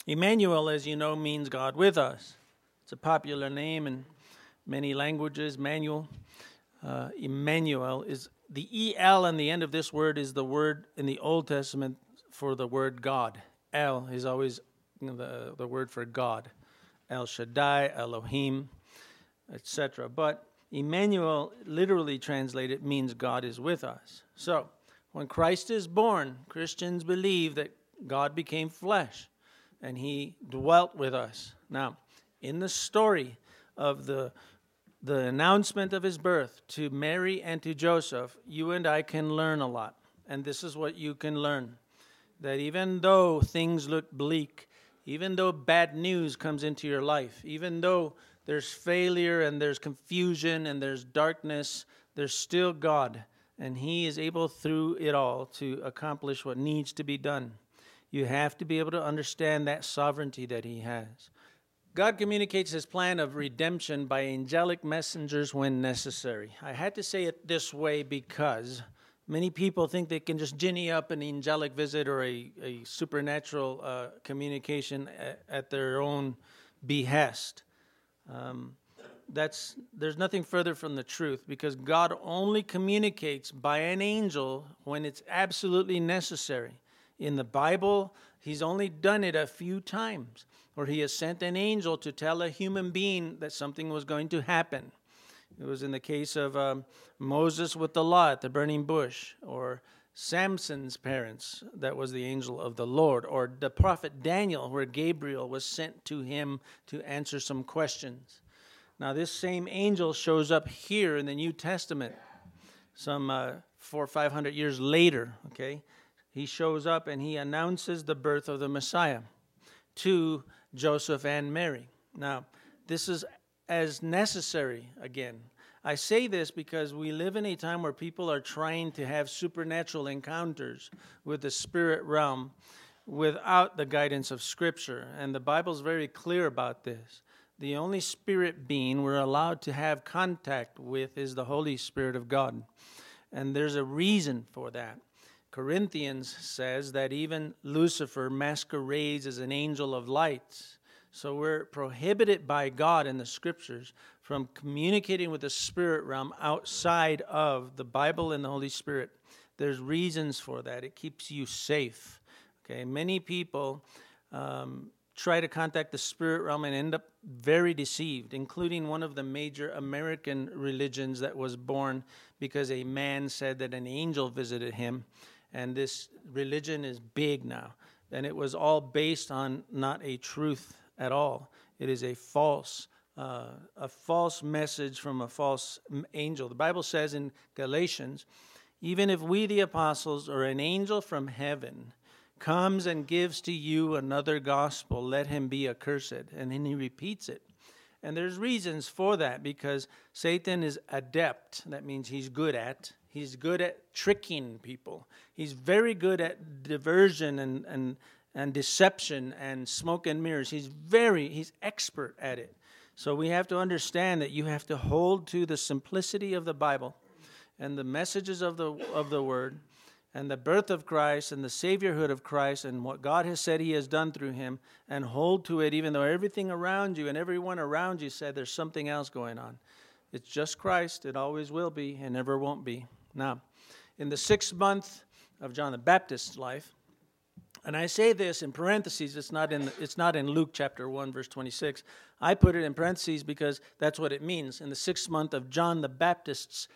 Emmanuel, as you know, means God with us. It's a popular name in many languages. Emmanuel is the El on the end of this word is the word in the Old Testament for the word God. El is always the word for God. El Shaddai, Elohim, etc. But Emmanuel, literally translated, means God is with us. So, when Christ is born, Christians believe that God became flesh and he dwelt with us. Now, in the story of the announcement of his birth to Mary and to Joseph, you and I can learn a lot. And this is what you can learn. That even though things look bleak, even though bad news comes into your life, even though there's failure and there's confusion and there's darkness, there's still God. And he is able through it all to accomplish what needs to be done. You have to be able to understand that sovereignty that he has. God communicates his plan of redemption by angelic messengers when necessary. I had to say it this way because many people think they can just ginny up an angelic visit or a supernatural communication at their own behest. There's nothing further from the truth, because God only communicates by an angel when it's absolutely necessary. In the Bible, he's only done it a few times, where he has sent an angel to tell a human being that something was going to happen. It was in the case of Moses with the law at the burning bush, or Samson's parents, that was the angel of the Lord, or the prophet Daniel, where Gabriel was sent to him to answer some questions. Now, this same angel shows up here in the New Testament, some 400 or 500 years later, okay? He shows up and he announces the birth of the Messiah to Joseph and Mary. Now, this is as necessary again. I say this because we live in a time where people are trying to have supernatural encounters with the spirit realm without the guidance of Scripture. And the Bible's very clear about this. The only spirit being we're allowed to have contact with is the Holy Spirit of God. And there's a reason for that. Corinthians says that even Lucifer masquerades as an angel of light. So we're prohibited by God in the Scriptures from communicating with the spirit realm outside of the Bible and the Holy Spirit. There's reasons for that. It keeps you safe. Okay, many people try to contact the spirit realm and end up very deceived, including one of the major American religions that was born because a man said that an angel visited him. And this religion is big now. And it was all based on not a truth at all. It is a false message from a false angel. The Bible says in Galatians, even if we the apostles or an angel from heaven comes and gives to you another gospel, let him be accursed. And then he repeats it. And there's reasons for that, because Satan is adept. That means he's good at tricking people. He's very good at diversion and deception and smoke and mirrors. He's expert at it. So we have to understand that you have to hold to the simplicity of the Bible and the messages of the Word, and the birth of Christ and the saviorhood of Christ and what God has said he has done through him, and hold to it even though everything around you and everyone around you said there's something else going on. It's just Christ. It always will be and never won't be. Now, in the 6th month of John the Baptist's life, and I say this in parentheses, it's not in Luke chapter 1, verse 26. I put it in parentheses because that's what it means. In the 6th month of John the Baptist's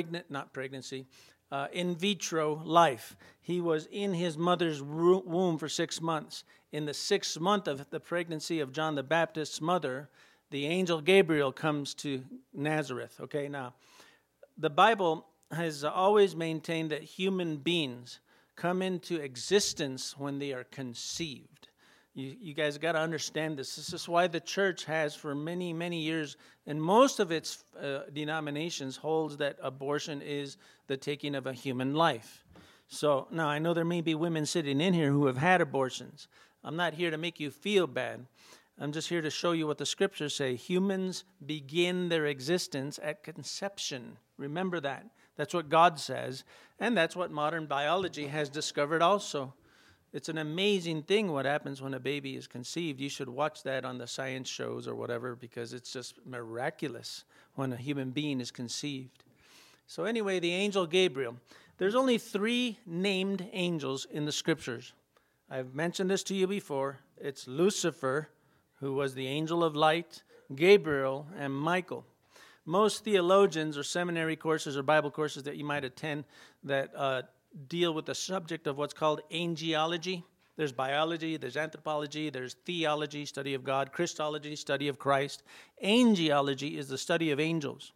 in vitro life. He was in his mother's womb for 6 months. In the 6th month of the pregnancy of John the Baptist's mother, the angel Gabriel comes to Nazareth. Okay, now, the Bible has always maintained that human beings come into existence when they are conceived. You guys got to understand this. This is why the church has for many, many years, and most of its denominations holds that abortion is the taking of a human life. So now I know there may be women sitting in here who have had abortions. I'm not here to make you feel bad. I'm just here to show you what the scriptures say. Humans begin their existence at conception. Remember that. That's what God says, and that's what modern biology has discovered also. It's an amazing thing what happens when a baby is conceived. You should watch that on the science shows or whatever, because it's just miraculous when a human being is conceived. So anyway, the angel Gabriel. There's only 3 named angels in the scriptures. I've mentioned this to you before. It's Lucifer, who was the angel of light, Gabriel, and Michael. Most theologians or seminary courses or Bible courses that you might attend that deal with the subject of what's called angelology. There's biology, there's anthropology, there's theology, study of God, Christology, study of Christ. Angelology is the study of angels.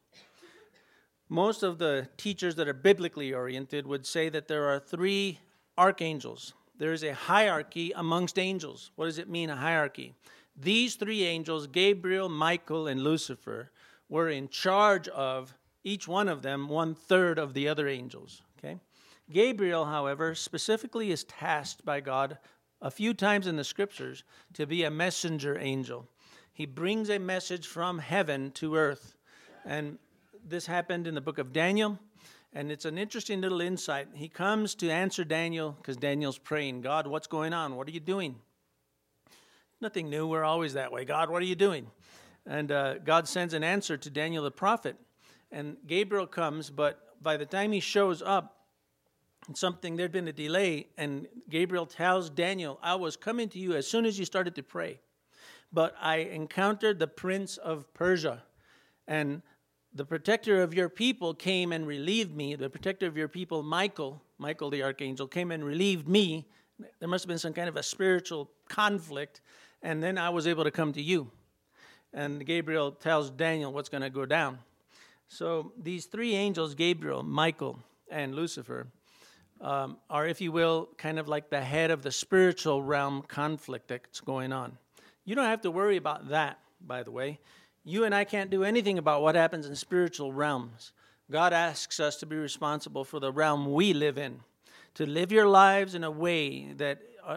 Most of the teachers that are biblically oriented would say that there are 3 archangels. There is a hierarchy amongst angels. What does it mean, a hierarchy? These 3 angels, Gabriel, Michael, and Lucifer, were in charge of, each one of them, 1/3 of the other angels. Okay? Gabriel, however, specifically is tasked by God a few times in the scriptures to be a messenger angel. He brings a message from heaven to earth. And this happened in the book of Daniel, and it's an interesting little insight. He comes to answer Daniel because Daniel's praying, God, what's going on? What are you doing? Nothing new. We're always that way. God, what are you doing? And God sends an answer to Daniel the prophet. And Gabriel comes, but by the time he shows up, there'd been a delay, and Gabriel tells Daniel, I was coming to you as soon as you started to pray, but I encountered the prince of Persia, and the protector of your people came and relieved me. The protector of your people, Michael the archangel, came and relieved me. There must have been some kind of a spiritual conflict, and then I was able to come to you. And Gabriel tells Daniel what's going to go down. So these 3 angels, Gabriel, Michael, and Lucifer, are, if you will, kind of like the head of the spiritual realm conflict that's going on. You don't have to worry about that, by the way. You and I can't do anything about what happens in spiritual realms. God asks us to be responsible for the realm we live in, to live your lives in a way that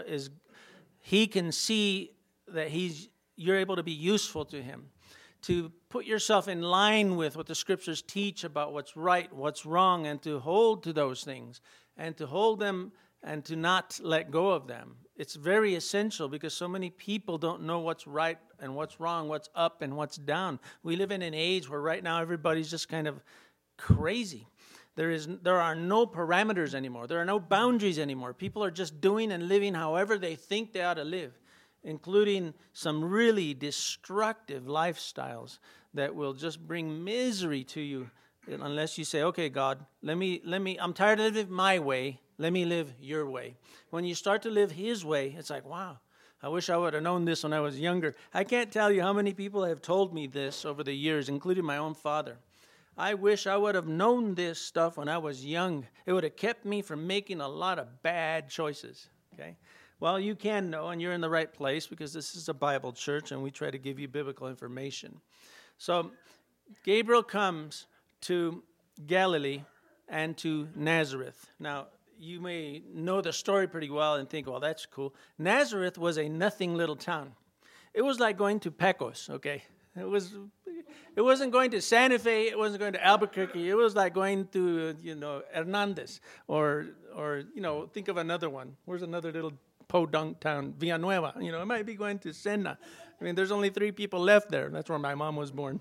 He can see that you're able to be useful to Him, to put yourself in line with what the Scriptures teach about what's right, what's wrong, and to hold to those things, and to hold them and to not let go of them. It's very essential because so many people don't know what's right and what's wrong, what's up and what's down. We live in an age where right now everybody's just kind of crazy. There are no parameters anymore. There are no boundaries anymore. People are just doing and living however they think they ought to live, including some really destructive lifestyles that will just bring misery to you unless you say, okay, God, I'm tired of living my way. Let me live your way. When you start to live His way, it's like, wow, I wish I would have known this when I was younger. I can't tell you how many people have told me this over the years, including my own father. I wish I would have known this stuff when I was young. It would have kept me from making a lot of bad choices, okay? Well, you can know, and you're in the right place because this is a Bible church, and we try to give you biblical information. So Gabriel comes to Galilee and to Nazareth. Now, you may know the story pretty well and think, well, that's cool. Nazareth was a nothing little town. It was like going to Pecos, okay? It wasn't going to Santa Fe. It wasn't going to Albuquerque. It was like going to, Hernandez or think of another one. Where's another little podunk town? Villanueva. It might be going to Sena. I mean, there's only 3 people left there. That's where my mom was born,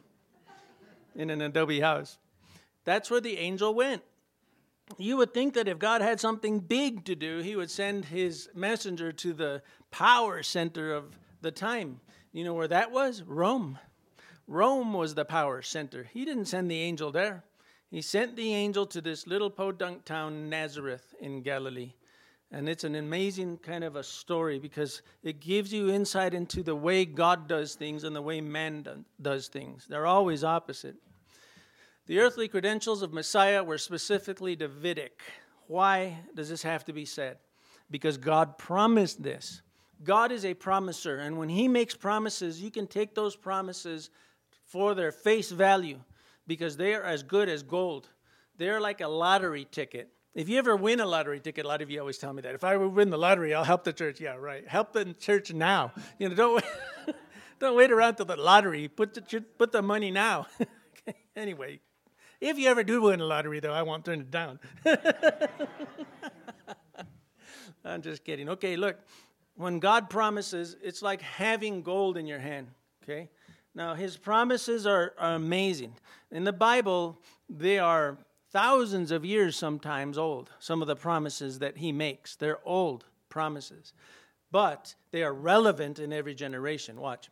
in an adobe house. That's where the angel went. You would think that if God had something big to do, He would send His messenger to the power center of the time. You know where that was? Rome. Rome was the power center. He didn't send the angel there. He sent the angel to this little podunk town, Nazareth, in Galilee. And it's an amazing kind of a story because it gives you insight into the way God does things and the way man does things. They're always opposite. The earthly credentials of Messiah were specifically Davidic. Why does this have to be said? Because God promised this. God is a promiser, and when He makes promises, you can take those promises for their face value because they are as good as gold. They're like a lottery ticket. If you ever win a lottery ticket, a lot of you always tell me that. If I win the lottery, I'll help the church. Yeah, right. Help the church now. Don't wait around till the lottery. Put the money now. Anyway. If you ever do win a lottery, though, I won't turn it down. I'm just kidding. Okay, look, when God promises, it's like having gold in your hand, okay? Now, his promises are amazing. In the Bible, they are thousands of years sometimes old, some of the promises that he makes. They're old promises, but they are relevant in every generation. Watch.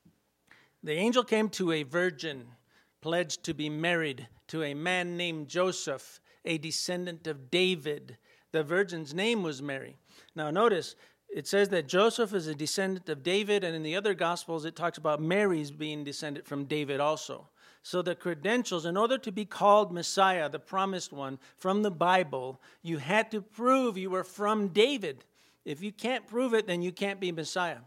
The angel came to a virgin pledged to be married to a man named Joseph, a descendant of David. The virgin's name was Mary. Now notice, it says that Joseph is a descendant of David, and in the other Gospels it talks about Mary's being descended from David also. So the credentials, in order to be called Messiah, the promised one, from the Bible, you had to prove you were from David. If you can't prove it, then you can't be Messiah.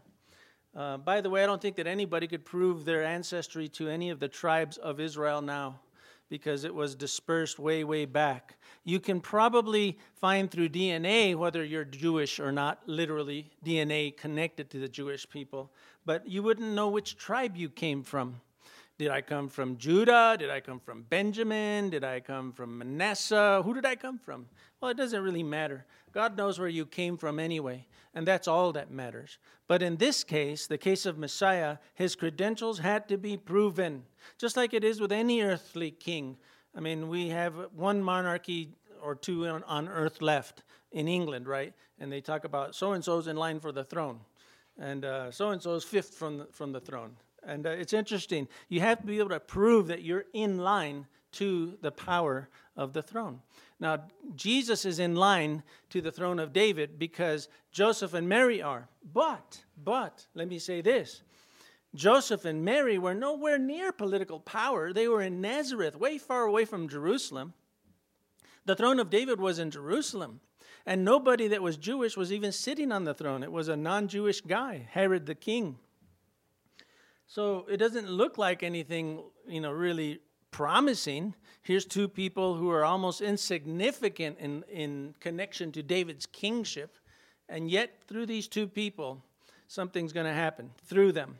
By the way, I don't think that anybody could prove their ancestry to any of the tribes of Israel now, because it was dispersed way, way back. You can probably find through DNA whether you're Jewish or not, literally DNA connected to the Jewish people, but you wouldn't know which tribe you came from. Did I come from Judah? Did I come from Benjamin? Did I come from Manasseh? Who did I come from? Well, it doesn't really matter. God knows where you came from anyway, and that's all that matters. But in this case, the case of Messiah, his credentials had to be proven, just like it is with any earthly king. I mean, we have one monarchy or two on earth left in England, right? And they talk about so-and-so's in line for the throne, and so-and-so's fifth from the throne. And it's interesting. You have to be able to prove that you're in line to the power of the throne. Now, Jesus is in line to the throne of David because Joseph and Mary are. But, let me say this. Joseph and Mary were nowhere near political power. They were in Nazareth, way far away from Jerusalem. The throne of David was in Jerusalem. And nobody that was Jewish was even sitting on the throne. It was a non-Jewish guy, Herod the king. So it doesn't look like anything, really promising. Here's two people who are almost insignificant in connection to David's kingship. And yet, through these two people, something's going to happen through them.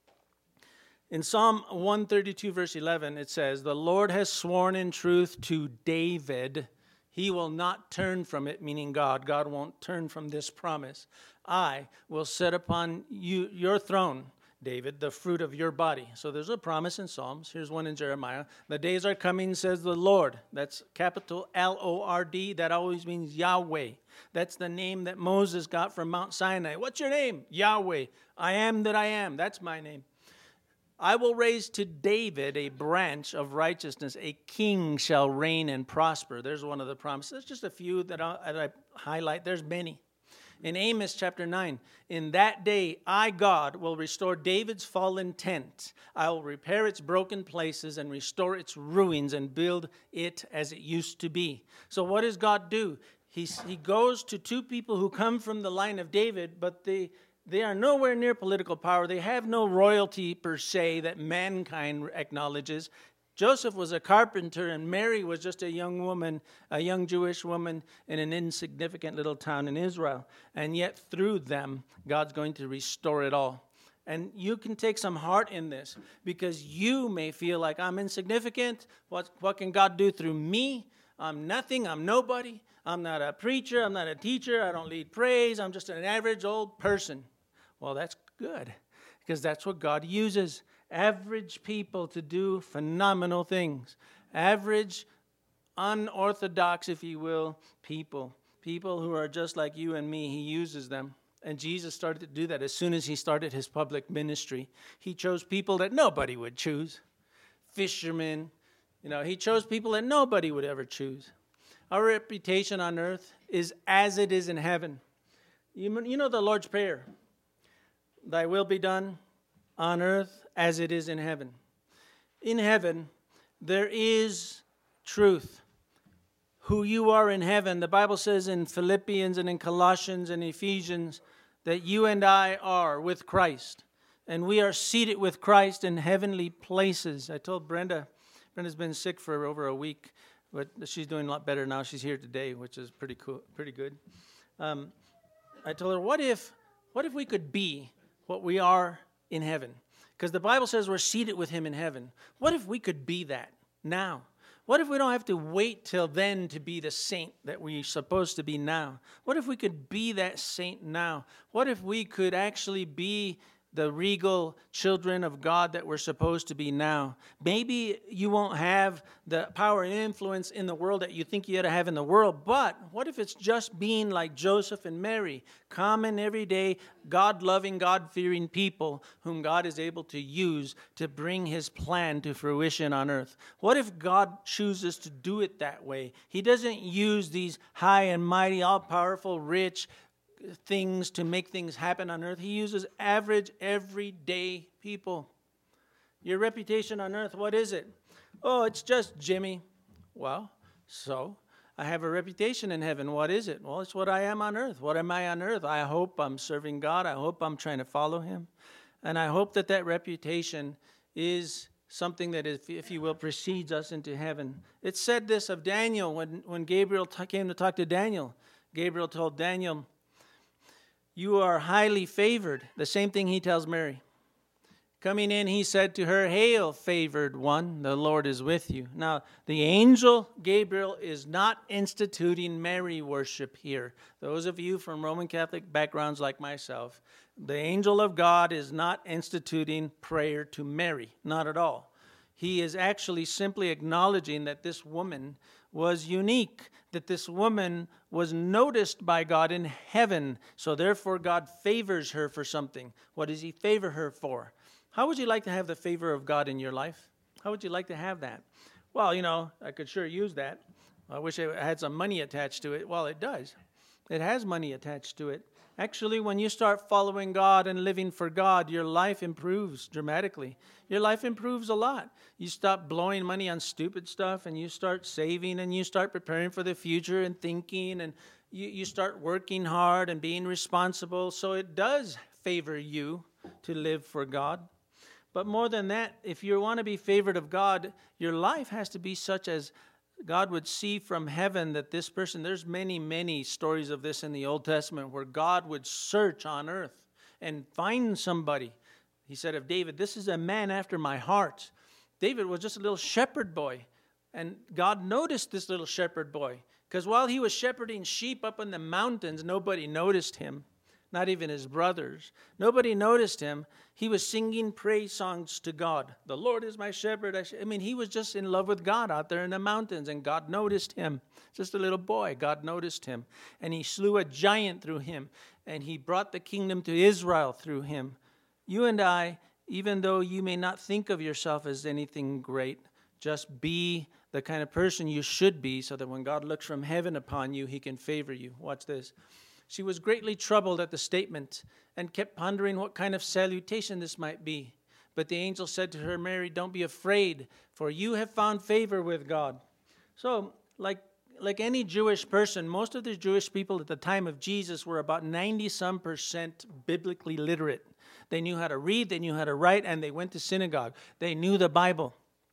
In Psalm 132, verse 11, it says, "The Lord has sworn in truth to David. He will not turn from it," meaning God. God won't turn from this promise. "I will set upon you your throne, David, the fruit of your body." So there's a promise in Psalms. Here's one in Jeremiah. "The days are coming, says the Lord." That's capital L-O-R-D. That always means Yahweh. That's the name that Moses got from Mount Sinai. What's your name? Yahweh. I am that I am. That's my name. "I will raise to David a branch of righteousness. A king shall reign and prosper." There's one of the promises. There's just a few that I highlight. There's many. In Amos chapter 9, "In that day, I, God, will restore David's fallen tent. I will repair its broken places and restore its ruins and build it as it used to be." So what does God do? He goes to two people who come from the line of David, but they are nowhere near political power. They have no royalty per se that mankind acknowledges. Joseph was a carpenter, and Mary was just a young woman, a young Jewish woman in an insignificant little town in Israel. And yet through them, God's going to restore it all. And you can take some heart in this, because you may feel like, I'm insignificant. What can God do through me? I'm nothing. I'm nobody. I'm not a preacher. I'm not a teacher. I don't lead praise. I'm just an average old person. Well, that's good, because that's what God uses. Average people to do phenomenal things. Average, unorthodox, if you will, people who are just like you and me. He uses them. And Jesus started to do that as soon as he started his public ministry. He chose people that nobody would choose. Fishermen. He chose people that nobody would ever choose. Our reputation on earth is as it is in heaven. You know the Lord's Prayer. "Thy will be done on earth as it is in heaven." In heaven, there is truth. Who you are in heaven, the Bible says in Philippians and in Colossians and Ephesians that you and I are with Christ. And we are seated with Christ in heavenly places. I told Brenda's been sick for over a week, but she's doing a lot better now. She's here today, which is pretty cool, pretty good. I told her, what if we could be what we are in heaven? Because the Bible says we're seated with him in heaven. What if we could be that now? What if we don't have to wait till then to be the saint that we're supposed to be now? What if we could be that saint now? What if we could actually be the regal children of God that we're supposed to be now? Maybe you won't have the power and influence in the world that you think you ought to have in the world, but what if it's just being like Joseph and Mary, common, everyday, God-loving, God-fearing people whom God is able to use to bring his plan to fruition on earth? What if God chooses to do it that way? He doesn't use these high and mighty, all-powerful, rich things to make things happen on earth. He uses average, everyday people. Your reputation on earth, what is it? Oh, it's just Jimmy. Well, so I have a reputation in heaven. What is it? Well, it's what I am on earth. What am I on earth? I hope I'm serving God. I hope I'm trying to follow him. And I hope that that reputation is something that, if you will, precedes us into heaven. It said this of Daniel when Gabriel came to talk to Daniel. Gabriel told Daniel, you are highly favored. The same thing he tells Mary. Coming in, he said to her, hail, favored one, the Lord is with you. Now, the angel Gabriel is not instituting Mary worship here. Those of you from Roman Catholic backgrounds like myself, the angel of God is not instituting prayer to Mary, not at all. He is actually simply acknowledging that this woman was unique, that this woman was noticed by God in heaven. So therefore, God favors her for something. What does he favor her for? How would you like to have the favor of God in your life? How would you like to have that? Well, I could sure use that. I wish it had some money attached to it. Well, it does. It has money attached to it. Actually, when you start following God and living for God, your life improves dramatically. Your life improves a lot. You stop blowing money on stupid stuff, and you start saving, and you start preparing for the future and thinking, and you start working hard and being responsible. So it does favor you to live for God. But more than that, if you want to be favored of God, your life has to be such as God would see from heaven that this person, there's many, many stories of this in the Old Testament where God would search on earth and find somebody. He said of David, this is a man after my heart. David was just a little shepherd boy, and God noticed this little shepherd boy because while he was shepherding sheep up in the mountains, nobody noticed him, not even his brothers. Nobody noticed him. He was singing praise songs to God. The Lord is my shepherd. He was just in love with God out there in the mountains, and God noticed him. Just a little boy, God noticed him. And he slew a giant through him, and he brought the kingdom to Israel through him. You and I, even though you may not think of yourself as anything great, just be the kind of person you should be so that when God looks from heaven upon you, he can favor you. Watch this. She was greatly troubled at the statement and kept pondering what kind of salutation this might be. But the angel said to her, Mary, don't be afraid, for you have found favor with God. So, like any Jewish person, most of the Jewish people at the time of Jesus were about 90-some% biblically literate. They knew how to read, they knew how to write, and they went to synagogue. They knew the Bible.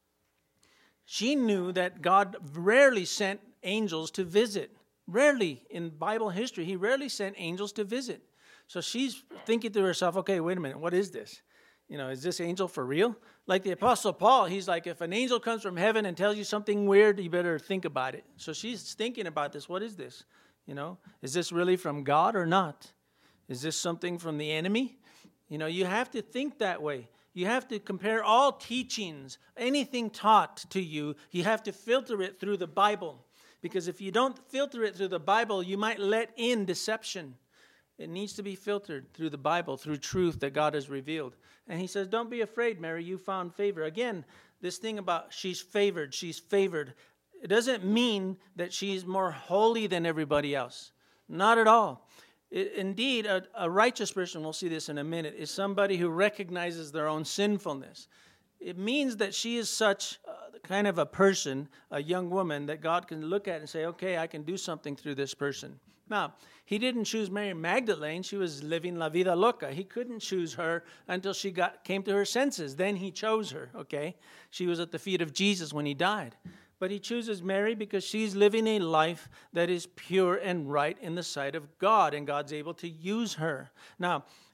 She knew that God rarely sent angels to visit. Rarely in Bible history, he rarely sent angels to visit. So she's thinking to herself, okay, wait a minute, what is this? Is this angel for real? Like the Apostle Paul, he's like, if an angel comes from heaven and tells you something weird, you better think about it. So she's thinking about this. What is this? Is this really from God or not? Is this something from the enemy? You have to think that way. You have to compare all teachings, anything taught to you, you have to filter it through the Bible. Because if you don't filter it through the Bible, you might let in deception. It needs to be filtered through the Bible, through truth that God has revealed. And he says, don't be afraid, Mary, you found favor. Again, this thing about she's favored. It doesn't mean that she's more holy than everybody else. Not at all. Indeed, a righteous person, we'll see this in a minute, is somebody who recognizes their own sinfulness. It means that she is such kind of a person, a young woman, that God can look at and say, okay, I can do something through this person. Now, he didn't choose Mary Magdalene. She was living la vida loca. He couldn't choose her until she came to her senses. Then he chose her, okay? She was at the feet of Jesus when he died. But he chooses Mary because she's living a life that is pure and right in the sight of God, and God's able to use her. Now,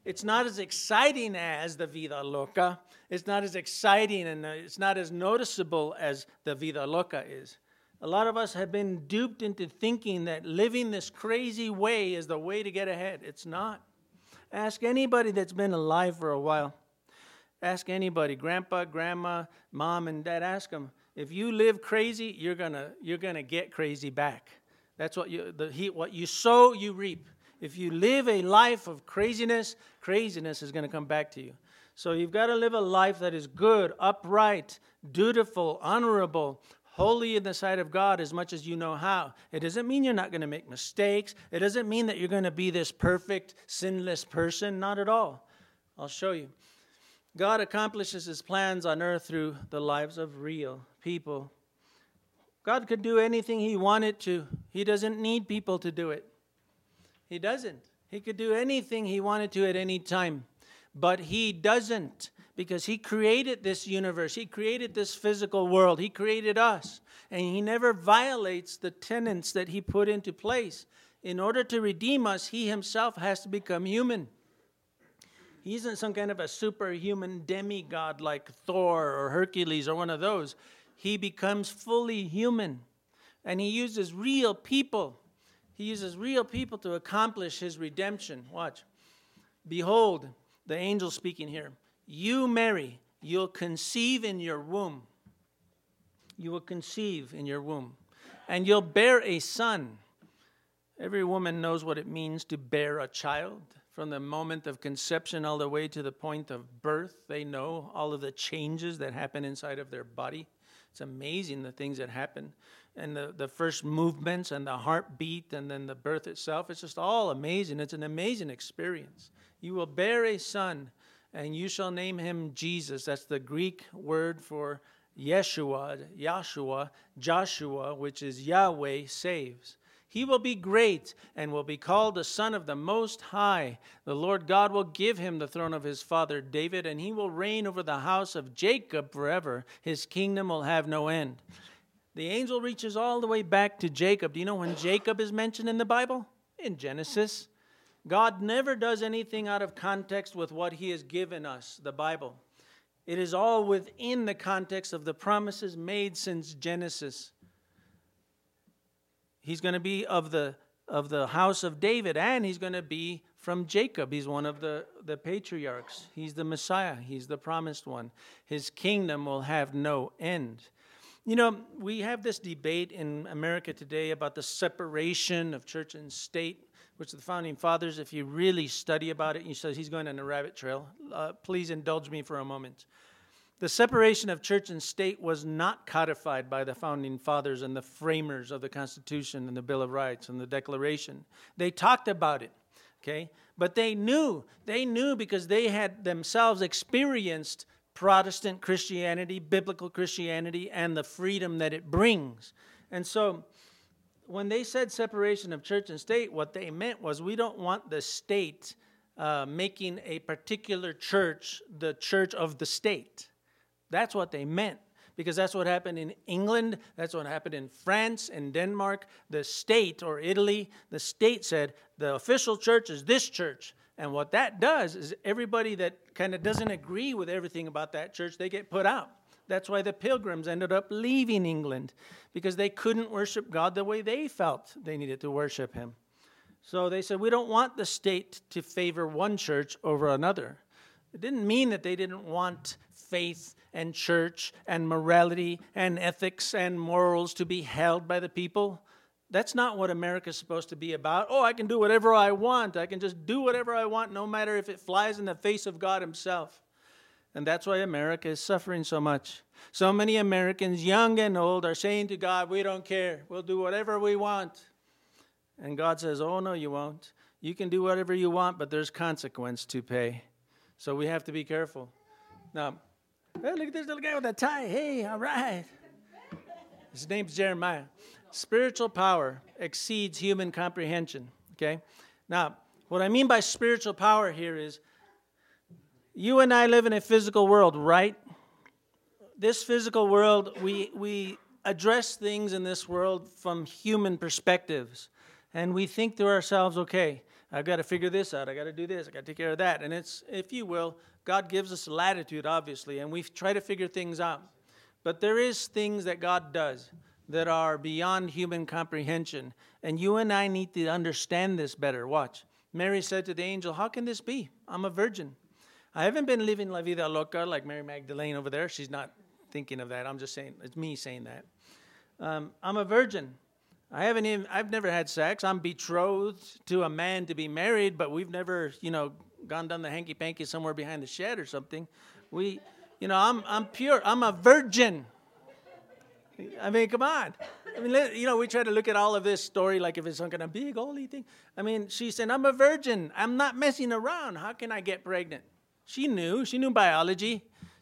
It's not as exciting as the vida loca. It's not as exciting and it's not as noticeable as the vida loca is. A lot of us have been duped into thinking that living this crazy way is the way to get ahead. It's not. Ask anybody that's been alive for a while. Ask anybody, grandpa, grandma, mom, and dad. Ask them, if you live crazy, you're gonna get crazy back. That's what what you sow, you reap. If you live a life of craziness, craziness is going to come back to you. So you've got to live a life that is good, upright, dutiful, honorable, holy in the sight of God as much as you know how. It doesn't mean you're not going to make mistakes. It doesn't mean that you're going to be this perfect, sinless person. Not at all. I'll show you. God accomplishes his plans on earth through the lives of real people. God could do anything he wanted to. He doesn't need people to do it. He doesn't. He could do anything he wanted to at any time. But he doesn't, because he created this universe. He created this physical world. He created us. And he never violates the tenets that he put into place. In order to redeem us, he himself has to become human. He isn't some kind of a superhuman demigod like Thor or Hercules or one of those. He becomes fully human. And he uses real people. He uses real people to accomplish his redemption. Watch. Behold, the angel speaking here. You, Mary, you'll conceive in your womb. You will conceive in your womb. And you'll bear a son. Every woman knows what it means to bear a child. From the moment of conception all the way to the point of birth, they know all of the changes that happen inside of their body. It's amazing the things that happen. And the first movements and the heartbeat and then the birth itself. It's just all amazing. It's an amazing experience. You will bear a son and you shall name him Jesus. That's the Greek word for Yeshua, Joshua, which is Yahweh saves. He will be great and will be called the Son of the Most High. The Lord God will give him the throne of his father David, and he will reign over the house of Jacob forever. His kingdom will have no end. The angel reaches all the way back to Jacob. Do you know when Jacob is mentioned in the Bible? In Genesis. God never does anything out of context with what he has given us, the Bible. It is all within the context of the promises made since Genesis. He's going to be of the house of David, and he's going to be from Jacob. He's one of the patriarchs. He's the Messiah. He's the promised one. His kingdom will have no end. You know, we have this debate in America today about the separation of church and state, which the Founding Fathers, if you really study about it, he says he's going on a rabbit trail. Please indulge me for a moment. The separation of church and state was not codified by the Founding Fathers and the framers of the Constitution and the Bill of Rights and the Declaration. They talked about it, okay? But they knew because they had themselves experienced Protestant Christianity, biblical Christianity, and the freedom that it brings. And so when they said separation of church and state, what they meant was we don't want the state making a particular church the church of the state. That's what they meant, because that's what happened in England, that's what happened in France and Denmark. The state, or Italy, the state said, the official church is this church. And what that does is everybody that kind of doesn't agree with everything about that church, they get put out. That's why the Pilgrims ended up leaving England, because they couldn't worship God the way they felt they needed to worship him. So they said, we don't want the state to favor one church over another. It didn't mean that they didn't want faith and church and morality and ethics and morals to be held by the people. That's not what America's supposed to be about. Oh, I can do whatever I want. I can just do whatever I want, no matter if it flies in the face of God himself. And that's why America is suffering so much. So many Americans, young and old, are saying to God, we don't care. We'll do whatever we want. And God says, oh, no, you won't. You can do whatever you want, but there's consequence to pay. So we have to be careful. Now, hey, look at this little guy with a tie. Hey, all right. His name's Jeremiah. Spiritual power exceeds human comprehension. Okay? Now, what I mean by spiritual power here is you and I live in a physical world, right? This physical world, we address things in this world from human perspectives. And we think to ourselves, okay, I've got to figure this out. I got to do this. I got to take care of that. And it's, if you will, God gives us latitude, obviously, and we try to figure things out. But there is things that God does that are beyond human comprehension. And you and I need to understand this better. Watch. Mary said to the angel, how can this be? I'm a virgin. I haven't been living la vida loca like Mary Magdalene over there. She's not thinking of that. I'm just saying, it's me saying that. I'm a virgin. I've never had sex. I'm betrothed to a man to be married, but we've never, gone down the hanky-panky somewhere behind the shed or something. I'm pure. I'm a virgin. I mean, come on. I mean, we try to look at all of this story like if it's some kind of big holy thing. I mean, she said, I'm a virgin. I'm not messing around. How can I get pregnant? She knew biology.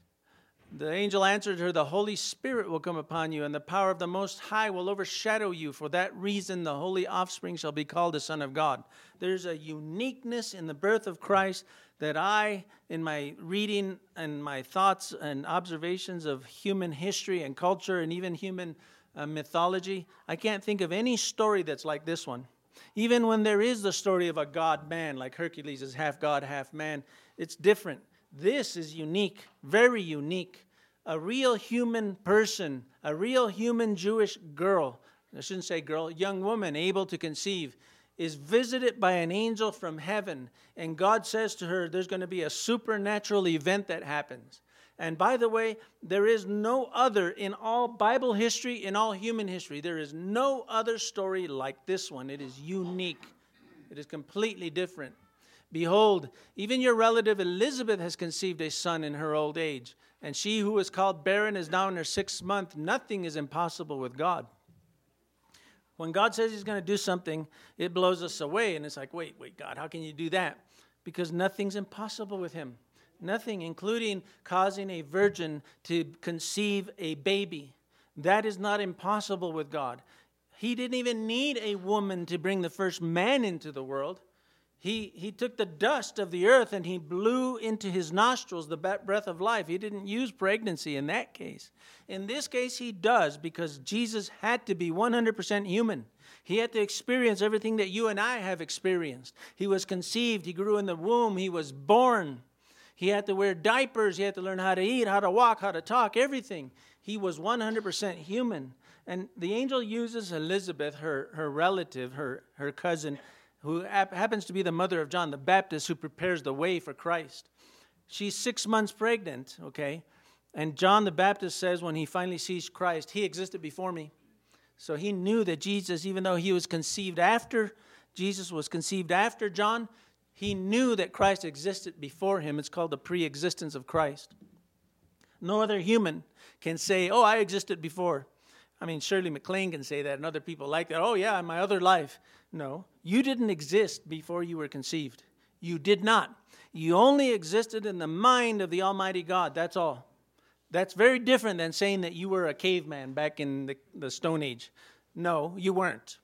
The angel answered her, the Holy Spirit will come upon you, and the power of the Most High will overshadow you. For that reason, the holy offspring shall be called the Son of God. There's a uniqueness in the birth of Christ that I, in my reading and my thoughts and observations of human history and culture and even human mythology, I can't think of any story that's like this one. Even when there is the story of a God-man, like Hercules is half God, half man, it's different. This is unique, very unique. A real human person, a real human Jewish girl, I shouldn't say girl, young woman able to conceive, is visited by an angel from heaven. And God says to her, there's going to be a supernatural event that happens. And by the way, there is no other in all Bible history, in all human history, there is no other story like this one. It is unique. It is completely different. Behold, even your relative Elizabeth has conceived a son in her old age, and she who was called barren is now in her 6th month. Nothing is impossible with God. When God says he's going to do something, it blows us away, and it's like, wait, God, how can you do that? Because nothing's impossible with him. Nothing, including causing a virgin to conceive a baby. That is not impossible with God. He didn't even need a woman to bring the first man into the world. He took the dust of the earth and he blew into his nostrils the breath of life. He didn't use pregnancy in that case. In this case, he does, because Jesus had to be 100% human. He had to experience everything that you and I have experienced. He was conceived. He grew in the womb. He was born. He had to wear diapers. He had to learn how to eat, how to walk, how to talk, everything. He was 100% human. And the angel uses Elizabeth, her relative, her cousin, who happens to be the mother of John the Baptist, who prepares the way for Christ. She's 6 months pregnant, okay? And John the Baptist says when he finally sees Christ, he existed before me. So he knew that Jesus, even though he was conceived after, Jesus was conceived after John, he knew that Christ existed before him. It's called the pre-existence of Christ. No other human can say, oh, I existed before. I mean, Shirley MacLaine can say that, and other people like that. Oh, yeah, in my other life. No, you didn't exist before you were conceived. You did not. You only existed in the mind of the Almighty God. That's all. That's very different than saying that you were a caveman back in the Stone Age. No, you weren't.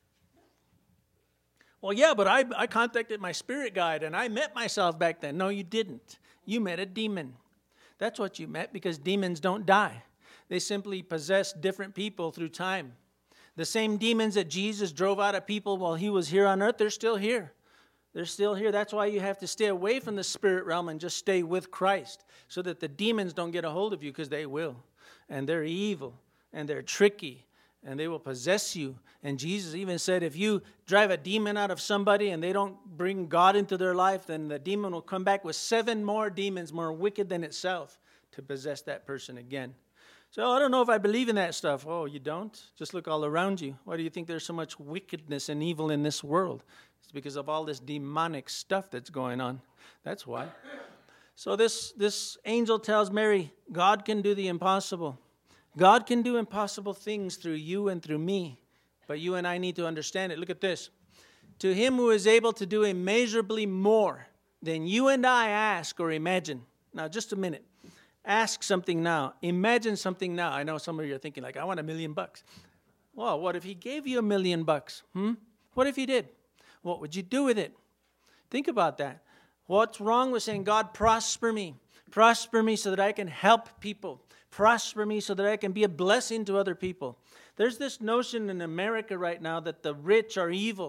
Well, yeah, but I contacted my spirit guide, and I met myself back then. No, you didn't. You met a demon. That's what you met, because demons don't die. They simply possess different people through time. The same demons that Jesus drove out of people while he was here on earth, they're still here. They're still here. That's why you have to stay away from the spirit realm and just stay with Christ, so that the demons don't get a hold of you, because they will. And they're evil, and they're tricky, and they will possess you. And Jesus even said, if you drive a demon out of somebody and they don't bring God into their life, then the demon will come back with 7 more demons more wicked than itself to possess that person again. So I don't know if I believe in that stuff. Oh, you don't? Just look all around you. Why do you think there's so much wickedness and evil in this world? It's because of all this demonic stuff that's going on. That's why. So this angel tells Mary, God can do the impossible. God can do impossible things through you and through me. But you and I need to understand it. Look at this. To him who is able to do immeasurably more than you and I ask or imagine. Now, just a minute. Ask something now. Imagine something now. I know some of you are thinking like, I want $1 million. Well, what if he gave you $1 million? What if he did? What would you do with it? Think about that. What's wrong with saying, God, prosper me? Prosper me so that I can help people. Prosper me so that I can be a blessing to other people. There's this notion in America right now that the rich are evil.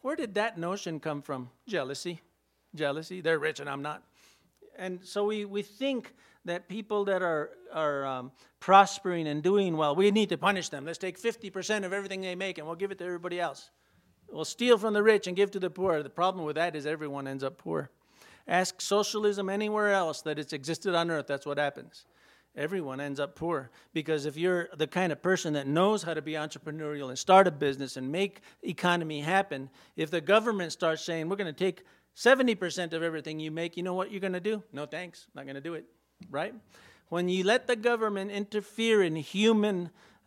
Where did that notion come from? Jealousy. Jealousy. They're rich and I'm not. And so we think that people that are prospering and doing well, we need to punish them. Let's take 50% of everything they make and we'll give it to everybody else. We'll steal from the rich and give to the poor. The problem with that is everyone ends up poor. Ask socialism anywhere else that it's existed on earth, that's what happens. Everyone ends up poor, because if you're the kind of person that knows how to be entrepreneurial and start a business and make economy happen, if the government starts saying, we're going to take 70% of everything you make, you know what you're going to do? No thanks, not going to do it, right? When you let the government interfere in human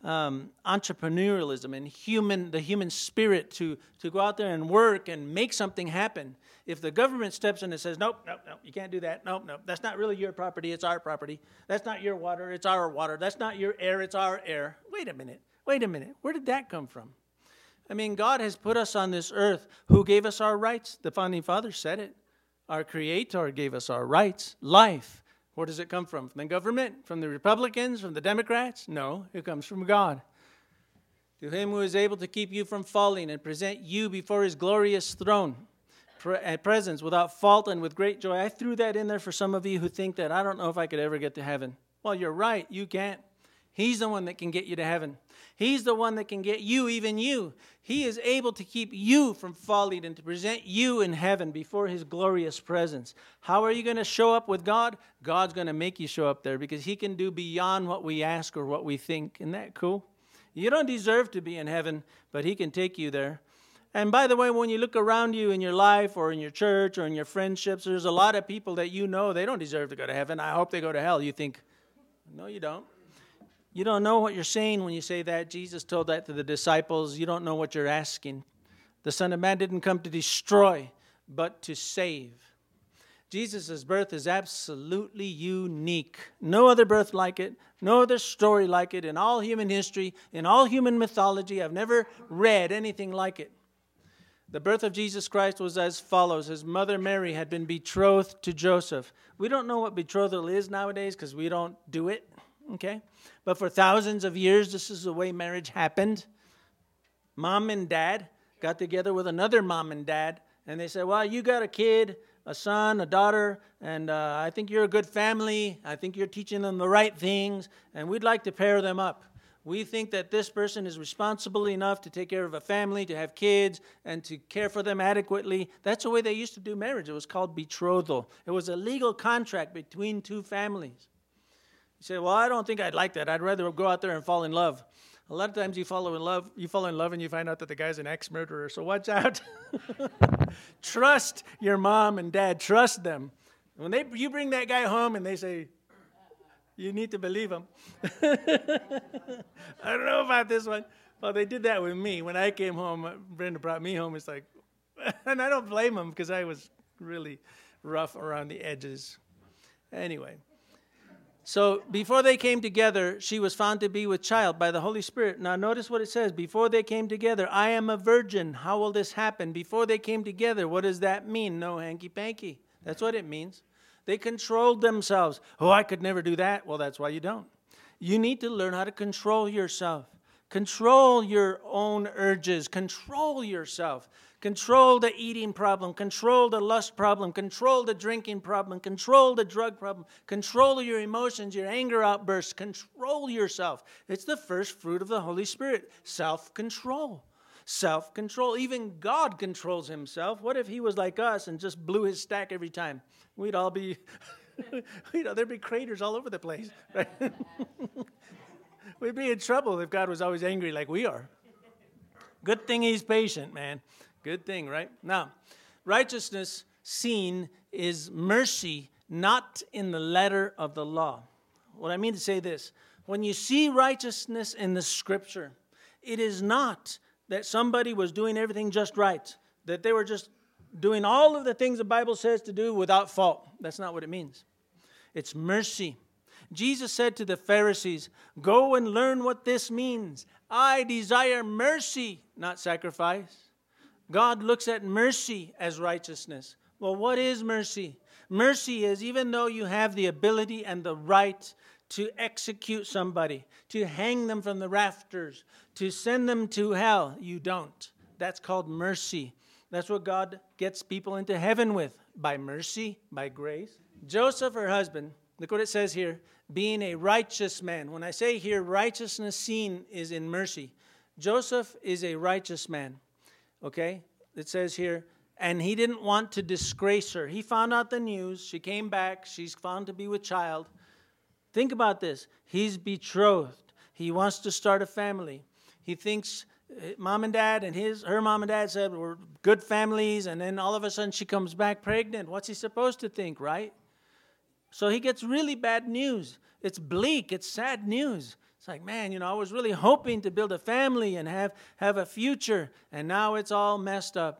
entrepreneurialism and the human spirit to go out there and work and make something happen, if the government steps in and says, nope, you can't do that. Nope, that's not really your property, it's our property. That's not your water, it's our water. That's not your air, it's our air. Wait a minute. Where did that come from? I mean, God has put us on this earth. Who gave us our rights? The Founding Fathers said it. Our Creator gave us our rights, life. Where does it come from? From the government? From the Republicans? From the Democrats? No, it comes from God. To him who is able to keep you from falling and present you before his glorious throne, presence without fault and with great joy. I threw that in there for some of you who think that I don't know if I could ever get to heaven. Well, you're right. You can't. He's the one that can get you to heaven. He's the one that can get you, even you. He is able to keep you from falling and to present you in heaven before his glorious presence. How are you going to show up with God? God's going to make you show up there because he can do beyond what we ask or what we think. Isn't that cool? You don't deserve to be in heaven, but he can take you there. And by the way, when you look around you in your life or in your church or in your friendships, there's a lot of people that you know they don't deserve to go to heaven. I hope they go to hell. You think, no, you don't. You don't know what you're saying when you say that. Jesus told that to the disciples. You don't know what you're asking. The Son of Man didn't come to destroy, but to save. Jesus' birth is absolutely unique. No other birth like it. No other story like it in all human history, in all human mythology. I've never read anything like it. The birth of Jesus Christ was as follows. His mother Mary had been betrothed to Joseph. We don't know what betrothal is nowadays because we don't do it, okay? But for thousands of years, this is the way marriage happened. Mom and dad got together with another mom and dad, and they said, well, you got a kid, a son, a daughter, and I think you're a good family. I think you're teaching them the right things, and we'd like to pair them up. We think that this person is responsible enough to take care of a family, to have kids, and to care for them adequately. That's the way they used to do marriage. It was called betrothal. It was a legal contract between two families. You say, well, I don't think I'd like that. I'd rather go out there and fall in love. A lot of times you fall in love and you find out that the guy's an ex-murderer, so watch out. Trust your mom and dad. Trust them. When you bring that guy home and they say, you need to believe them. I don't know about this one. Well, they did that with me. When I came home, Brenda brought me home. It's like, and I don't blame them because I was really rough around the edges. Anyway. So before they came together, she was found to be with child by the Holy Spirit. Now notice what it says. Before they came together, I am a virgin. How will this happen? Before they came together, what does that mean? No hanky-panky. That's what it means. They controlled themselves. Oh, I could never do that. Well, that's why you don't. You need to learn how to control yourself. Control your own urges. Control yourself. Control the eating problem. Control the lust problem. Control the drinking problem. Control the drug problem. Control your emotions, your anger outbursts. Control yourself. It's the first fruit of the Holy Spirit. Self-control. Self-control. Even God controls himself. What if he was like us and just blew his stack every time? We'd all be, there'd be craters all over the place. Right? We'd be in trouble if God was always angry like we are. Good thing he's patient, man. Good thing, right? Now, righteousness seen is mercy, not in the letter of the law. What I mean to say this, when you see righteousness in the scripture, it is not that somebody was doing everything just right, that they were just doing all of the things the Bible says to do without fault. That's not what it means. It's mercy. Jesus said to the Pharisees, go and learn what this means. I desire mercy, not sacrifice. God looks at mercy as righteousness. Well, what is mercy? Mercy is even though you have the ability and the right to execute somebody, to hang them from the rafters, to send them to hell, you don't. That's called mercy. That's what God gets people into heaven with, by mercy, by grace. Joseph, her husband, look what it says here, being a righteous man. When I say here righteousness seen is in mercy, Joseph is a righteous man, okay? It says here, and he didn't want to disgrace her. He found out the news. She came back. She's found to be with child. Think about this. He's betrothed. He wants to start a family. He thinks mom and dad and her mom and dad said we're good families, and then all of a sudden she comes back pregnant. What's he supposed to think, right? So he gets really bad news. It's bleak. It's sad news. It's like, man, I was really hoping to build a family and have a future, and now it's all messed up.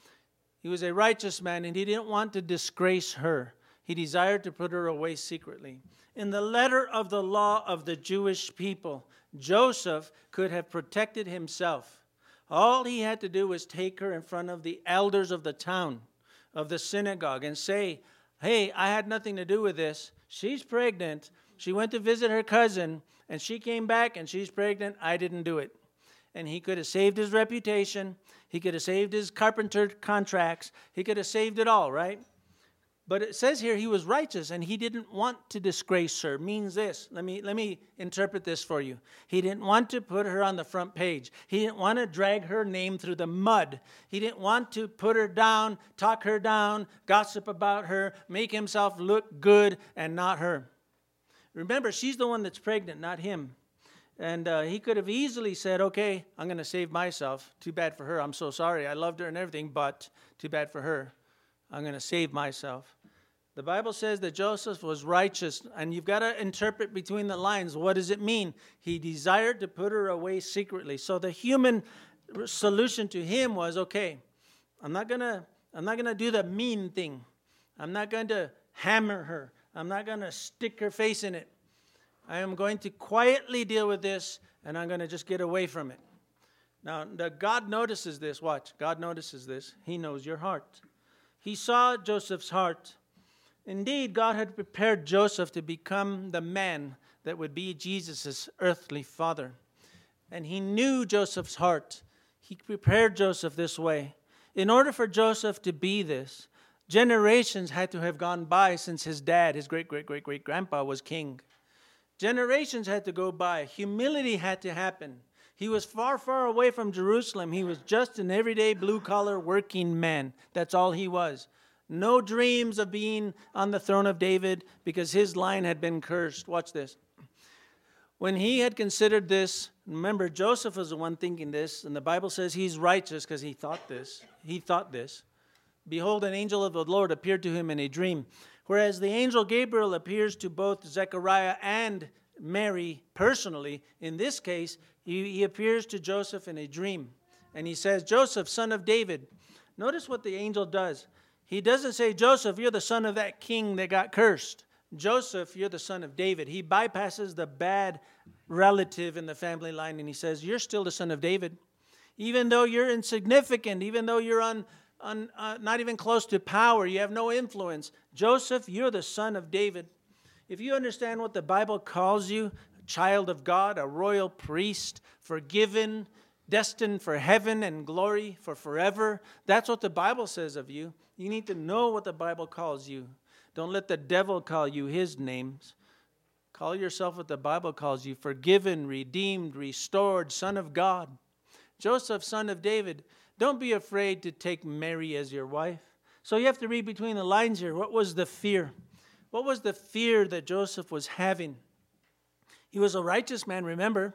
He was a righteous man, and he didn't want to disgrace her. He desired to put her away secretly. In the letter of the law of the Jewish people, Joseph could have protected himself. All he had to do was take her in front of the elders of the town, of the synagogue, and say, hey, I had nothing to do with this. She's pregnant. She went to visit her cousin, and she came back, and she's pregnant. I didn't do it. And he could have saved his reputation. He could have saved his carpenter contracts. He could have saved it all, right? But it says here he was righteous, and he didn't want to disgrace her. Means this. Let me interpret this for you. He didn't want to put her on the front page. He didn't want to drag her name through the mud. He didn't want to put her down, talk her down, gossip about her, make himself look good and not her. Remember, she's the one that's pregnant, not him. And he could have easily said, okay, I'm going to save myself. Too bad for her. I'm so sorry. I loved her and everything, but too bad for her. I'm going to save myself. The Bible says that Joseph was righteous, and you've got to interpret between the lines. What does it mean? He desired to put her away secretly. So the human solution to him was, okay, I'm not going to do the mean thing. I'm not going to hammer her. I'm not going to stick her face in it. I am going to quietly deal with this, and I'm going to just get away from it. Now, God notices this. Watch. God notices this. He knows your heart. He saw Joseph's heart. Indeed, God had prepared Joseph to become the man that would be Jesus' earthly father. And he knew Joseph's heart. He prepared Joseph this way. In order for Joseph to be this, generations had to have gone by since his dad, his great-great-great-great-grandpa, was king. Generations had to go by. Humility had to happen. He was far, far away from Jerusalem. He was just an everyday blue-collar working man. That's all he was. No dreams of being on the throne of David because his line had been cursed. Watch this. When he had considered this, remember, Joseph was the one thinking this, and the Bible says he's righteous because he thought this. He thought this. Behold, an angel of the Lord appeared to him in a dream. Whereas the angel Gabriel appears to both Zechariah and Mary personally, in this case, he appears to Joseph in a dream. And he says, Joseph, son of David. Notice what the angel does. He doesn't say, Joseph, you're the son of that king that got cursed. Joseph, you're the son of David. He bypasses the bad relative in the family line, and he says, you're still the son of David. Even though you're insignificant, even though you're not even close to power, you have no influence. Joseph, you're the son of David. If you understand what the Bible calls you, a child of God, a royal priest, forgiven, destined for heaven and glory for forever, that's what the Bible says of you. You need to know what the Bible calls you. Don't let the devil call you his names. Call yourself what the Bible calls you, forgiven, redeemed, restored, son of God. Joseph, son of David. Don't be afraid to take Mary as your wife. So you have to read between the lines here. What was the fear? What was the fear that Joseph was having? He was a righteous man, remember.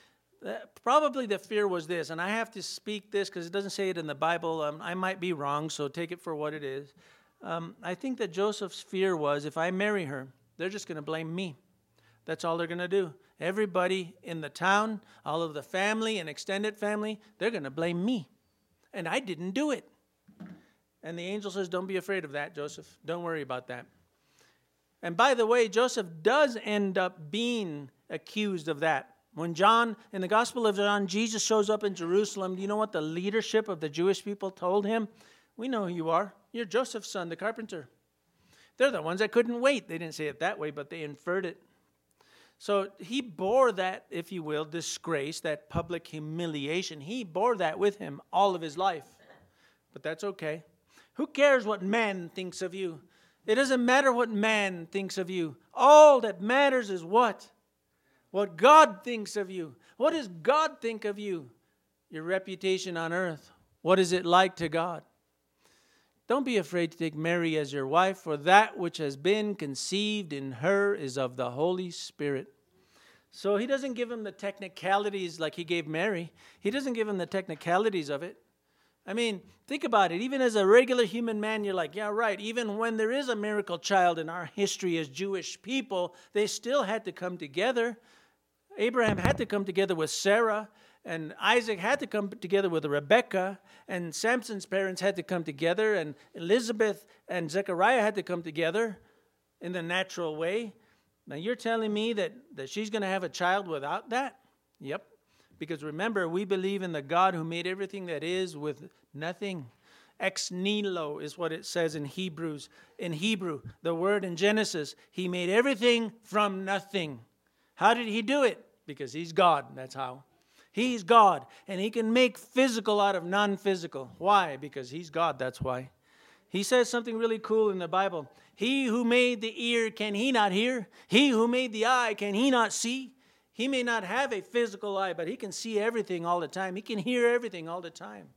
Probably the fear was this, and I have to speak this because it doesn't say it in the Bible. I might be wrong, so take it for what it is. I think that Joseph's fear was, if I marry her, they're just going to blame me. That's all they're going to do. Everybody in the town, all of the family and extended family, they're going to blame me. And I didn't do it. And the angel says, don't be afraid of that, Joseph. Don't worry about that. And by the way, Joseph does end up being accused of that. When John, in the Gospel of John, Jesus shows up in Jerusalem, do you know what the leadership of the Jewish people told him? We know who you are. You're Joseph's son, the carpenter. They're the ones that couldn't wait. They didn't say it that way, but they inferred it. So he bore that, if you will, disgrace, that public humiliation. He bore that with him all of his life. but that's okay. Who cares what man thinks of you? It doesn't matter what man thinks of you. All that matters is what? What God thinks of you. What does God think of you? Your reputation on earth. What is it like to God? Don't be afraid to take Mary as your wife, for that which has been conceived in her is of the Holy Spirit. So he doesn't give him the technicalities like he gave Mary. He doesn't give him the technicalities of it. I mean, think about it. Even as a regular human man, you're like, yeah, right. Even when there is a miracle child in our history as Jewish people, they still had to come together. Abraham had to come together with Sarah, and Isaac had to come together with Rebekah, and Samson's parents had to come together, and Elizabeth and Zechariah had to come together in the natural way. Now, you're telling me that she's going to have a child without that? Yep. Because remember, we believe in the God who made everything that is with nothing. Ex nihilo is what it says in Hebrews. In Hebrew, the word in Genesis, he made everything from nothing. How did he do it? Because he's God. That's how. He's God. And he can make physical out of non-physical. Why? Because he's God. That's why. He says something really cool in the Bible. He who made the ear, can he not hear? He who made the eye, can he not see? He may not have a physical eye, but he can see everything all the time. He can hear everything all the time.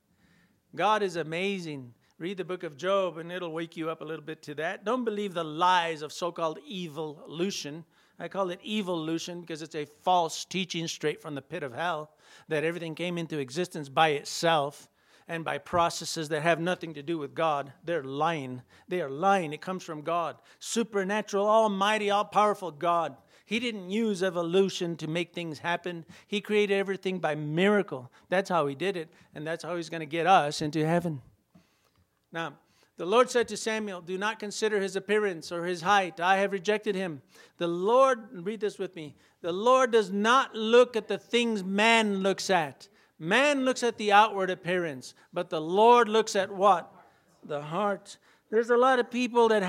God is amazing. Read the book of Job, and it'll wake you up a little bit to that. Don't believe the lies of so-called evolution. I call it evolution because it's a false teaching straight from the pit of hell, that everything came into existence by itself and by processes that have nothing to do with God. They're lying. They are lying. It comes from God. Supernatural, almighty, all-powerful God. He didn't use evolution to make things happen. He created everything by miracle. That's how he did it, and that's how he's going to get us into heaven. Now, the Lord said to Samuel, do not consider his appearance or his height. I have rejected him. The Lord, read this with me, the Lord does not look at the things man looks at. Man looks at the outward appearance, but the Lord looks at what? The heart. There's a lot of people that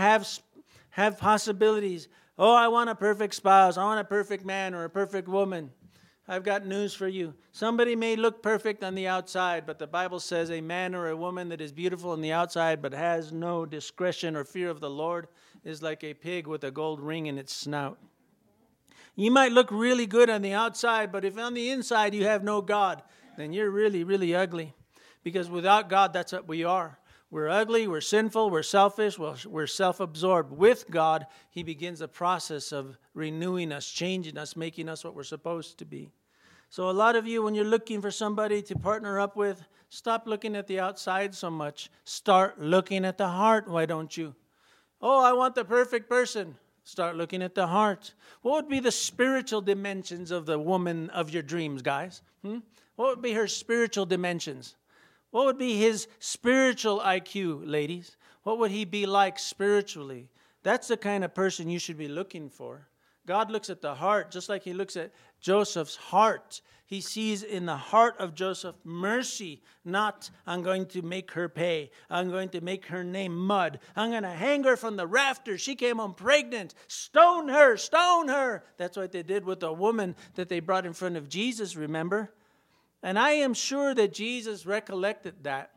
have possibilities. Oh, I want a perfect spouse. I want a perfect man or a perfect woman. I've got news for you. Somebody may look perfect on the outside, but the Bible says a man or a woman that is beautiful on the outside but has no discretion or fear of the Lord is like a pig with a gold ring in its snout. You might look really good on the outside, but if on the inside you have no God, then you're really, really ugly. Because without God, that's what we are. We're ugly, we're sinful, we're selfish, we're self-absorbed. With God, he begins a process of renewing us, changing us, making us what we're supposed to be. So a lot of you, when you're looking for somebody to partner up with, stop looking at the outside so much. Start looking at the heart, why don't you? Oh, I want the perfect person. Start looking at the heart. What would be the spiritual dimensions of the woman of your dreams, guys? What would be her spiritual dimensions? What would be his spiritual IQ, ladies? What would he be like spiritually? That's the kind of person you should be looking for. God looks at the heart just like he looks at Joseph's heart. He sees in the heart of Joseph mercy, not I'm going to make her pay. I'm going to make her name mud. I'm going to hang her from the rafters. She came home pregnant. Stone her, stone her. That's what they did with the woman that they brought in front of Jesus, remember? And I am sure that Jesus recollected that.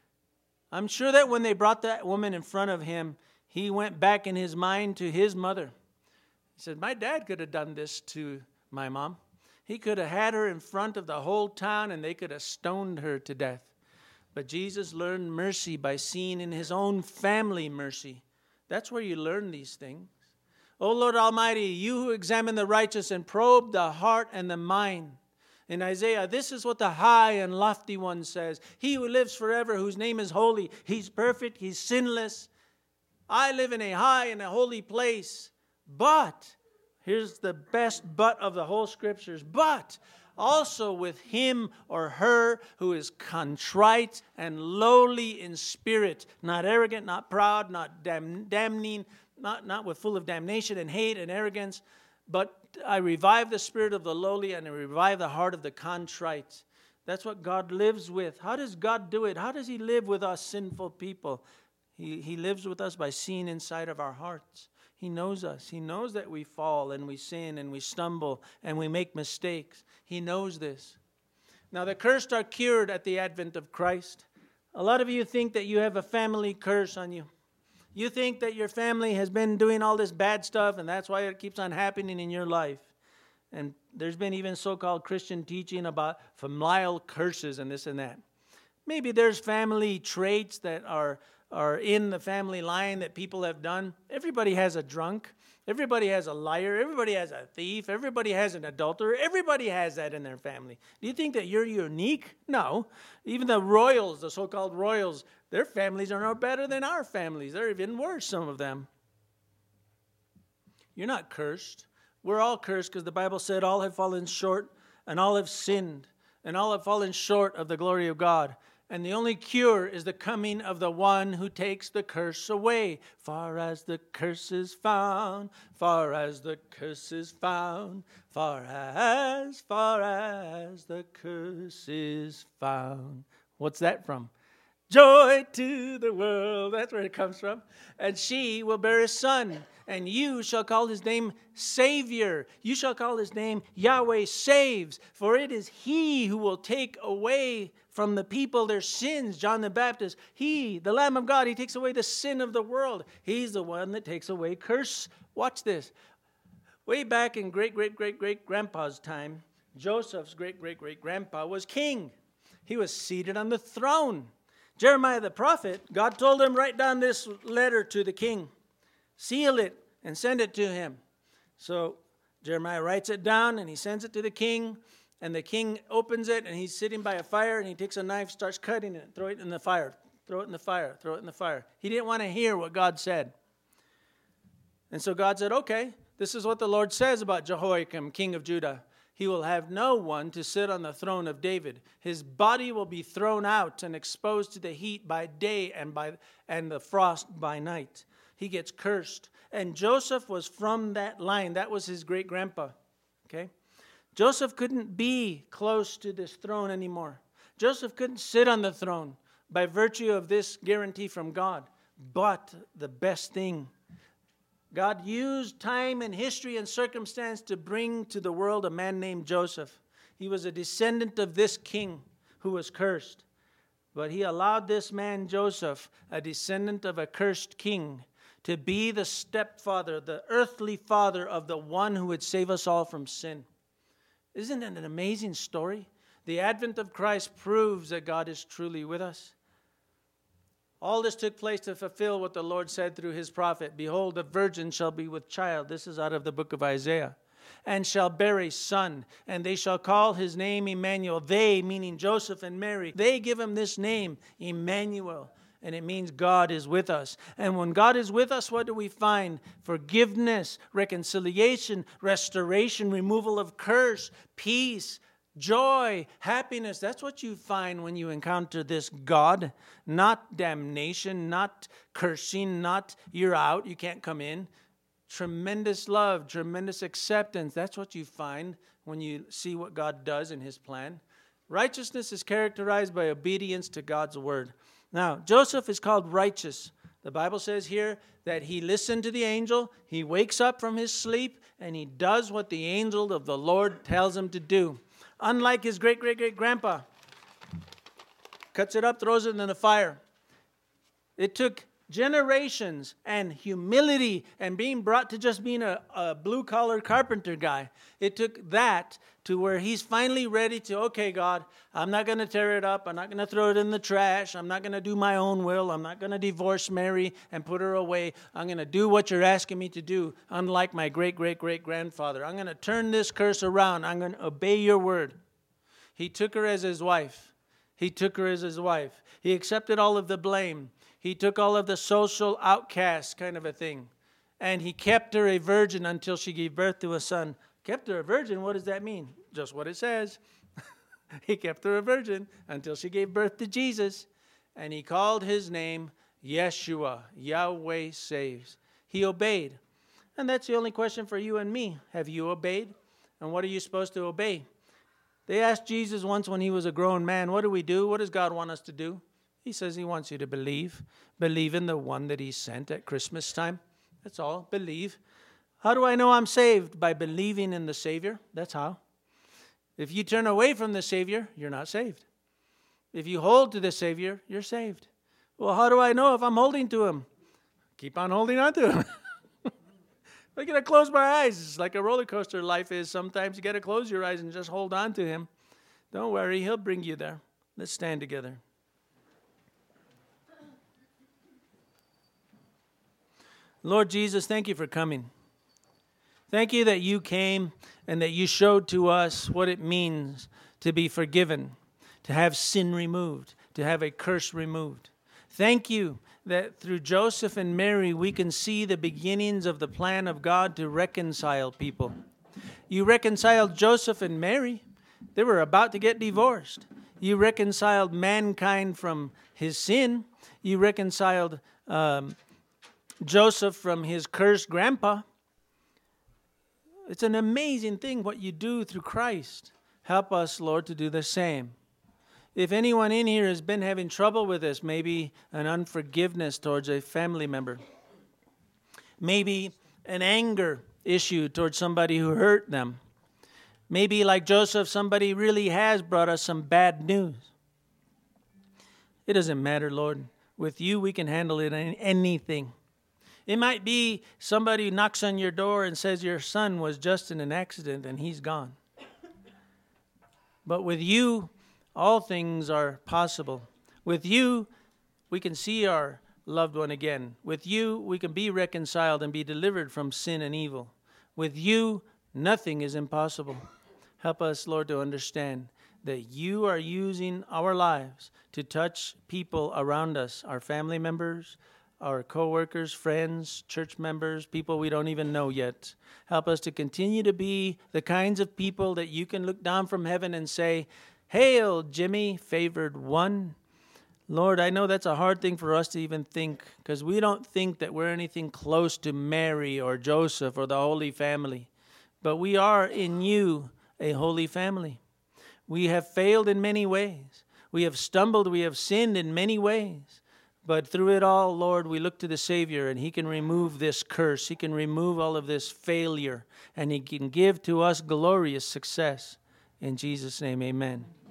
I'm sure that when they brought that woman in front of him, he went back in his mind to his mother. He said, my dad could have done this to my mom. He could have had her in front of the whole town and they could have stoned her to death. But Jesus learned mercy by seeing in his own family mercy. That's where you learn these things. O Lord Almighty, you who examine the righteous and probe the heart and the mind. In Isaiah, this is what the high and lofty one says. He who lives forever, whose name is holy. He's perfect. He's sinless. I live in a high and a holy place. But, here's the best but of the whole scriptures. But also with him or her who is contrite and lowly in spirit. Not arrogant, not proud, not damning, not with full of damnation and hate and arrogance. But I revive the spirit of the lowly and I revive the heart of the contrite. That's what God lives with. How does God do it? How does he live with us sinful people? He lives with us by seeing inside of our hearts. He knows us. He knows that we fall and we sin and we stumble and we make mistakes. He knows this. Now the cursed are cured at the advent of Christ. A lot of you think that you have a family curse on you. You think that your family has been doing all this bad stuff, and that's why it keeps on happening in your life. And there's been even so-called Christian teaching about familial curses and this and that. Maybe there's family traits that are in the family line that people have done. Everybody has a drunk. Everybody has a liar. Everybody has a thief. Everybody has an adulterer. Everybody has that in their family. Do you think that you're unique? No. Even the royals, the so-called royals, their families are no better than our families. They're even worse, some of them. You're not cursed. We're all cursed because the Bible said all have fallen short and all have sinned and all have fallen short of the glory of God. And the only cure is the coming of the one who takes the curse away. Far as the curse is found, far as the curse is found, far as the curse is found. What's that from? Joy to the world. That's where it comes from. And she will bear a son, and you shall call his name Savior. You shall call his name Yahweh Saves, for it is he who will take away from the people their sins. John the Baptist, he, the Lamb of God, he takes away the sin of the world. He's the one that takes away curse. Watch this. Way back in great-great-great-great-grandpa's time, Joseph's great-great-great-grandpa was king. He was seated on the throne. Jeremiah the prophet, God told him, write down this letter to the king. Seal it and send it to him. So Jeremiah writes it down and he sends it to the king. And the king opens it and he's sitting by a fire and he takes a knife, starts cutting it, throw it in the fire, throw it in the fire, throw it in the fire. He didn't want to hear what God said. And so God said, okay, this is what the Lord says about Jehoiakim, king of Judah. He will have no one to sit on the throne of David. His body will be thrown out and exposed to the heat by day and the frost by night. He gets cursed. And Joseph was from that line. That was his great-grandpa. Okay? Joseph couldn't be close to this throne anymore. Joseph couldn't sit on the throne by virtue of this guarantee from God. But the best thing, God used time and history and circumstance to bring to the world a man named Joseph. He was a descendant of this king who was cursed. But he allowed this man Joseph, a descendant of a cursed king, to be the stepfather, the earthly father of the one who would save us all from sin. Isn't it an amazing story? The advent of Christ proves that God is truly with us. All this took place to fulfill what the Lord said through his prophet. Behold, a virgin shall be with child. This is out of the book of Isaiah. And shall bear a son, and they shall call his name Emmanuel. They, meaning Joseph and Mary, they give him this name, Emmanuel. And it means God is with us. And when God is with us, what do we find? Forgiveness, reconciliation, restoration, removal of curse, peace, joy, happiness. That's what you find when you encounter this God. Not damnation, not cursing, not you're out, you can't come in. Tremendous love, tremendous acceptance. That's what you find when you see what God does in his plan. Righteousness is characterized by obedience to God's word. Now, Joseph is called righteous. The Bible says here that he listened to the angel, he wakes up from his sleep, and he does what the angel of the Lord tells him to do. Unlike his great-great-great-grandpa, cuts it up, throws it in the fire. It took generations and humility and being brought to just being a blue-collar carpenter guy. It took that to where he's finally ready to, okay, God, I'm not going to tear it up. I'm not going to throw it in the trash. I'm not going to do my own will. I'm not going to divorce Mary and put her away. I'm going to do what you're asking me to do, unlike my great-great-great-grandfather. I'm going to turn this curse around. I'm going to obey your word. He took her as his wife. He took her as his wife. He accepted all of the blame. He took all of the social outcast kind of a thing. And he kept her a virgin until she gave birth to a son. Kept her a virgin, what does that mean? Just what it says. He kept her a virgin until she gave birth to Jesus. And he called his name Yeshua. Yahweh saves. He obeyed. And that's the only question for you and me. Have you obeyed? And what are you supposed to obey? They asked Jesus once when he was a grown man, what do we do? What does God want us to do? He says he wants you to believe. Believe in the one that he sent at Christmas time. That's all. Believe. How do I know I'm saved? By believing in the Savior. That's how. If you turn away from the Savior, you're not saved. If you hold to the Savior, you're saved. Well, how do I know if I'm holding to him? Keep on holding on to him. I got to close my eyes. It's like a roller coaster life is. Sometimes you got to close your eyes and just hold on to him. Don't worry, he'll bring you there. Let's stand together. Lord Jesus, thank you for coming. Thank you that you came and that you showed to us what it means to be forgiven, to have sin removed, to have a curse removed. Thank you that through Joseph and Mary we can see the beginnings of the plan of God to reconcile people. You reconciled Joseph and Mary. They were about to get divorced. You reconciled mankind from his sin. You reconciled Joseph from his cursed grandpa. It's an amazing thing what you do through Christ. Help us, Lord, to do the same. If anyone in here has been having trouble with this, maybe an unforgiveness towards a family member, maybe an anger issue towards somebody who hurt them, maybe like Joseph, somebody really has brought us some bad news. It doesn't matter, Lord. With you, we can handle it in anything. It might be somebody who knocks on your door and says your son was just in an accident and he's gone. But with you, all things are possible. With you, we can see our loved one again. With you, we can be reconciled and be delivered from sin and evil. With you, nothing is impossible. Help us, Lord, to understand that you are using our lives to touch people around us, our family members, our co-workers, friends, church members, people we don't even know yet. Help us to continue to be the kinds of people that you can look down from heaven and say, "Hail, Jimmy, favored one." Lord, I know that's a hard thing for us to even think, because we don't think that we're anything close to Mary or Joseph or the Holy Family. But we are in you a holy family. We have failed in many ways. We have stumbled, we have sinned in many ways. But through it all, Lord, we look to the Savior, and he can remove this curse. He can remove all of this failure, and he can give to us glorious success. In Jesus' name, amen.